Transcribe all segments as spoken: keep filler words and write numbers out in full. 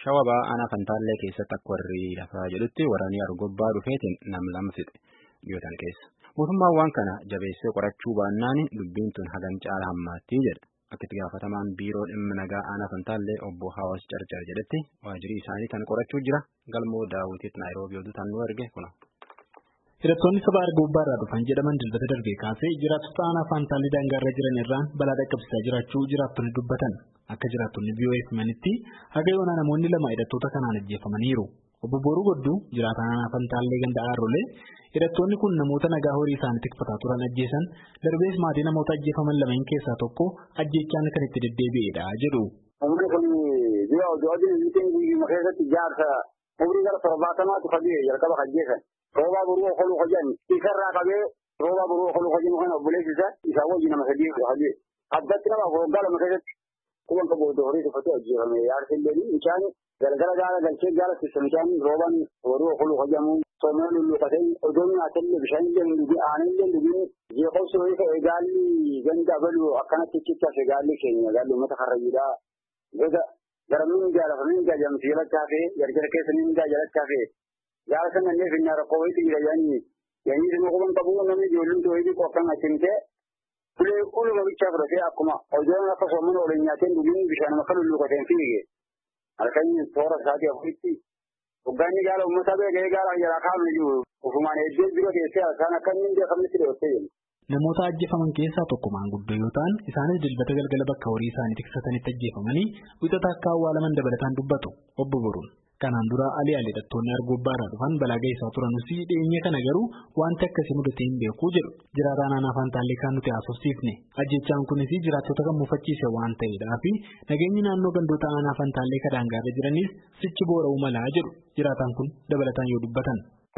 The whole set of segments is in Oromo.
Shawabaa aanaa Fantaallee keessatti akka warri lafaa jedhutti waraanni Argobbaa dhufeetiin nam lama fixe dhiyootan keessa. Mootummaan waan kana jabeessee qorachuu baannaan dubbiin tun hagam caala hammaatti jedha. Akka itti gaafatamaan biiroo dhimma nagaa aanaa Fantaallee obbo Hawaas Carcar jedhetti waajjirri isaanii kan qorachuu jira. Galmoo Daawwitiif Naayiroobii oduutaan nu erge kuna. Hidhattoonni saba Argobbaa irraa dhufan jedhaman dilbata darbee kaasee jiraattota aanaa Fantaallee daangaarra jiran irraan balaa dhaqqabsiisaa jiraachuu jiraattonni dubbatan. Akka jiraattonni V O A himanitti haga yoonaa namoonni lama hidhattoota kanaan ajjeefamaniiru. Obbo Booruu Godduu jiraataan aanaa Fantaallee ganda Aarrolee hidhattoonni kun namoota nagaa horii isaanii tikfataa turan ajjeesan darbees maatii namoota ajjeefaman lameen keessaa tokko ajjeechaan kan itti deddeebi'edha jedhu. Umri kun jiraa hojii miitiin keessatti jaarsa umrii gara torbaatamaatu qabee jalqaba ajjeesan. Roobaa buruu okoluu hojjan isarraa qabee roobaa buruu okoluu hojjan kan obboleessisa isaa wajjin nama sadii hojii abbatti nama waggaa lama keessatti kuban qabu horii dhufatee ajjeefame yaarsillee bishaan gargara gaara galchee gaara sistem bishaan roobaan buruu okoluu hojjamu soomee lulluufatee odoon nyaatellee bishaan illee dhugi aanillee dhugi jeeqoos horii ta'e gaalli ganda baluu akkanatti cittaaf gaalli keenya gaalli uummata karrayyidhaa goda gara mindaa lafa mindaa jedhamtu jalachaa fee gargara keessa mindaa jalachaa fee yaara sana ne finna rakkoo wayitii jira yaani yaani dhuma quban qabu namni ijoolleen tooyidii qofaan achimtee ulee uluma bichaa fudhatee akkuma ojoon akka soomana waliin nyaateen dhugiin bishaan makka lulluuqateen fiige halkan toora isaatii afuritti hoggaanni gaala uummataa beekee gaala jalaa kaa'amne jiru ofumaan eeddee bira keessee isaan akka inni beekamnitti dheettee jiru. Namoota ajjeefaman keessaa tokko maanguddoo yoo ta'an isaanis dilbata galgala bakka horii isaanii tiksatanitti ajjeefamanii wixata akka awwaalaman dabalataan dubbatu obbo Boruun. Kanaan dura alii alii hidhattoonni Argobbaa irraa dhufan balaa geessaa turanus dhiyeenya kana garuu wanti akkasii mudatee hin beeku jedhu jiraataan aanaa Fantaallee kan nuti haasofsiifne. Ajjeechaan kunis jiraattota kan mufachiise waan ta'eedhaa fi nageenyi naannoo gandoota aanaa Fantaallee daangaarra jiranis sichi boora'uu malaa jedhu jiraataan kun dabalataan yoo dubbatan.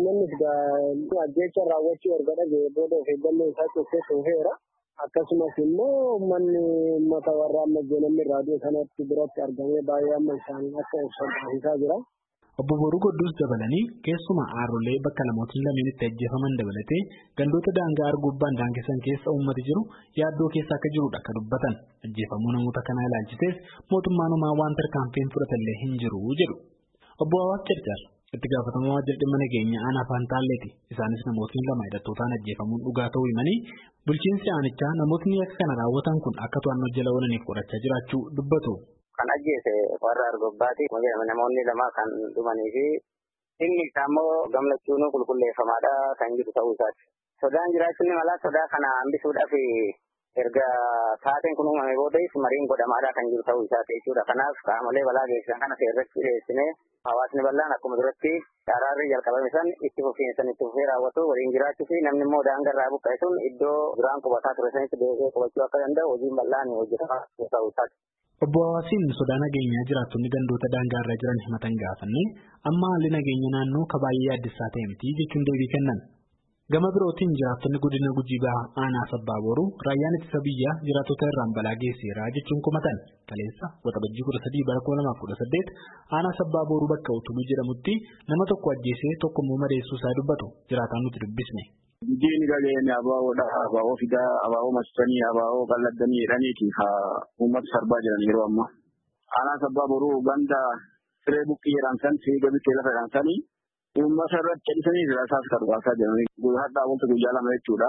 Namni ajjeecha raawwachuu erga dhagee booda of eeggannoo isaa keessatti dhufeera. Akkasumas immoo uummanni uummata warra amma namni raadiyoo sanatti biratti argamee baay'ee amma isaanii akka ibsan taasisaa jira. Obbo Booruu Godduus dabalanii keessumaa Aarrolee bakka namootni lameen itti ajjeefaman dabalatee gandoota daangaa Argobbaan daangessan keessa uummati jiru yaaddoo keessa akka jirudha akka dubbatan. Ajjeefamuu namoota kanaa ilaalchisees mootummaan homaa waan tarkaanfiin fudhatallee hin jiru jedhu. Obbo Hawaas Carcar itti gaafatamaa waajjira dhimma nageenya aanaa Fantaalleeti. Isaanis namootni lama hidhattootaan ajjeefamuun dhugaa ta'uu himanii bulchiinsi aanichaa namootni akka kana raawwatan kun akka to'annoo jala oolaniif qorachaa jiraachuu dubbatu. Kan ajjeese warra Argobbaati namoonni lama kan dhumanii fi inni isaa immoo gamlachuun qulqulleeffamaadha kan jiru ta'uu isaati. Sodaan jiraachuun mala sodaa kana hambisuudhaaf erga taateen kun uumame boodas mariin godhamaadha kan jiru ta'uu isaati jechuudha. Kanaaf qaamolee balaa geessisan kana seerratti dhiyeessinee hawaasni bal'aan akkuma duratti araarri jalqabame san itti fufiinsan itti fufee raawwatu waliin jiraachuu fi namni immoo daangarraa buqqa'e sun iddoo duraan qubataa ture sanitti deebi'ee qubachuu akka danda'u hojiin bal'aan hojjetamaa ta'uu isaati. Obbo Hawaasiin sodaa nageenyaa jiraattonni gandoota daangaarra jiran himatan gaafanne amma haalli nageenya naannoo ka baay'ee yaaddessaa ta'e miti jechuun deebii kennan. Gama birootiin jiraattonni godina Gujii Bahaa aanaa Sabbaa Booruu raayyaan ittisa biyyaa jiraattota irraan balaa geesseera jechuun komatan. Kaleessa waxabajjii kudha sadii bara kuma lamaaf kudha saddeet aanaa Sabbaa Booruu bakka Utuluu jedhamutti nama tokko ajjeesee tokko immoo madeessuu isaa dubbatu jiraataan nuti dubbisne. Diini galeen abaa'oodha abaa'oo fidaa abaa'oo masfanii abaa'oo qalladanii jedhaniiti haa uummata sarbaa jiran yeroo ammaa. Aanaa Sabbaa Booruu ganda siree buqqii jedhan san fiiga bittee lafa jedhan sanii uummata irratti cadhisanii rasaasa kan dhugaasaa jiranii hadhaa wanta guyyaa lama jechuudha.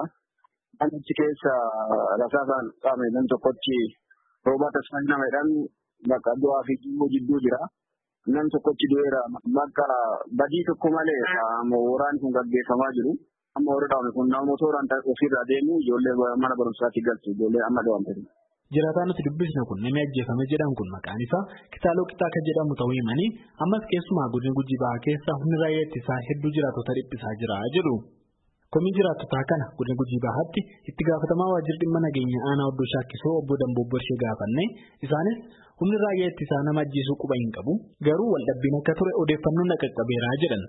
Achi keessa rasaasaan qaame nan tokkochi roobaa tasfanii nama jedhan bakka du'aa fi jidduu jira. Nan tokkochi du'eera bakka badii tokko malee waraanni kun gaggeeffamaa jiru. Amma warra dhaawame kun nama motoraan ofirraa deemu ijoollee mana barumsaatti galchu ijoollee amma dhaawamte. Jiraataan nuti dubbisne kun namni ajjeefame jedhan kun maqaan isaa Kitaaloo Qitaa kan jedhamu ta'uu himanii ammas keessumaa godina Gujii Bahaa keessa humni raayyaa ittisaa hedduu jiraattota dhiphisaa jira jedhu. Komii jiraattotaa kana godina Gujii Bahaatti itti gaafatamaa waajjira dhimma nageenya aanaa Oddoo Shaakkisoo obbo Damboo Borshee gaafanne isaanis humni raayyaa ittisaa nama ajjeesuu quba hin qabu garuu waldhabbiin akka ture odeeffannoon qaqqabeeraa jedhan.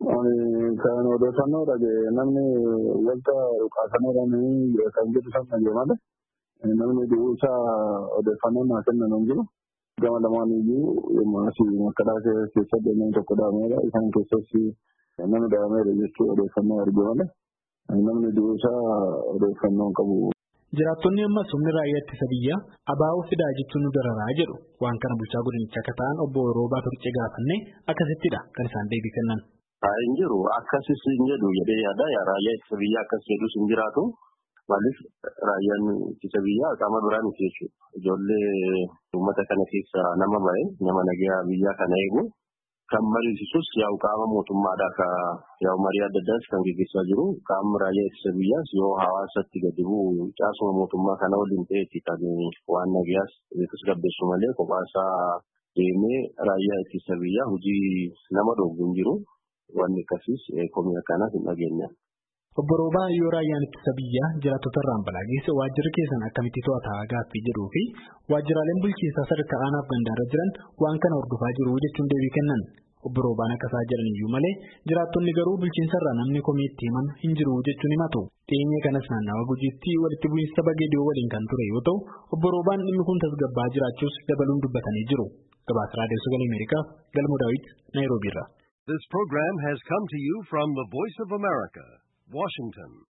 Kan odeeffannoo dhagee namni wanta dhukaasanii kan jedhu sana deemata. Namni du'uusaa odeeffannoo naa kennan hin jiru. Gama lamaan iyyuu yommuu asii makkadaa keessa deeman tokko dhaameera. Isaan keessatti namni dhaameera jechuun odeeffannoo argamudha. Namni du'uusaa odeeffannoo hin qabu. Jiraattonni ammas humni raayyaa ittisa biyyaa abaa'oo fidaa jechuun nu dararaa jedhu waan kana bulchaa godinicha akka ta'an obbo Roobaa Turcee gaafanne akkasittidha kan isaan deebii kennan. Hin jiru akkasis hin jedhu jedhee yaada raayyaa ittisa biyyaa akkas jedhus hin jiraatu. Maaliif raayyaan ittisa biyyaa qaama biraan miti jechuudha. Ijoollee uummata kana keessa nama ba'e nama nagaa biyyaa kana eegu kan mariisisus yaa'u qaama mootummaadhaa ka yaa'u marii adda addaas kan gaggeessaa jiru qaamni raayyaa ittisa biyyaas yoo hawaasatti gadi bu'u caasuma mootummaa kana waliin ta'etti kan waan nagaas tasgabbeessu malee kophaasaa deemee raayyaa ittisa biyyaa hojii nama dhoobu hin jiru. Wanni akkasiis komii akkanaas hin dhageenya. Obbo Roobaa yoo raayyaan ittisa biyyaa jiraattota irraan balaa geesse waajjirri keessan akkamitti to'ataa gaaffii jedhuu fi waajjiraaleen bulchiinsaa sadarkaa aanaaf gandaarra jiran waan kana hordofaa jiru jechuun deebii kennan. Obbo Roobaan akkasaa jedhan iyyuu malee jiraattonni garuu bulchiinsa irraa namni komii itti himan hin jiru jechuun himatu. Dhiyeenya kanas naannawa Gujiitti walitti bu'iinsa saba Geediyoo waliin kan ture yoo ta'u Obbo Roobaan dhimmi kun tasgabbaa jiraachuus dabaluun dubbatanii jiru. Gabaasa Raadiyoo Sagalee Ameerikaaf Galmoo Daawit Naayiroobiirraa. This program has come to you from the Voice of America, Washington.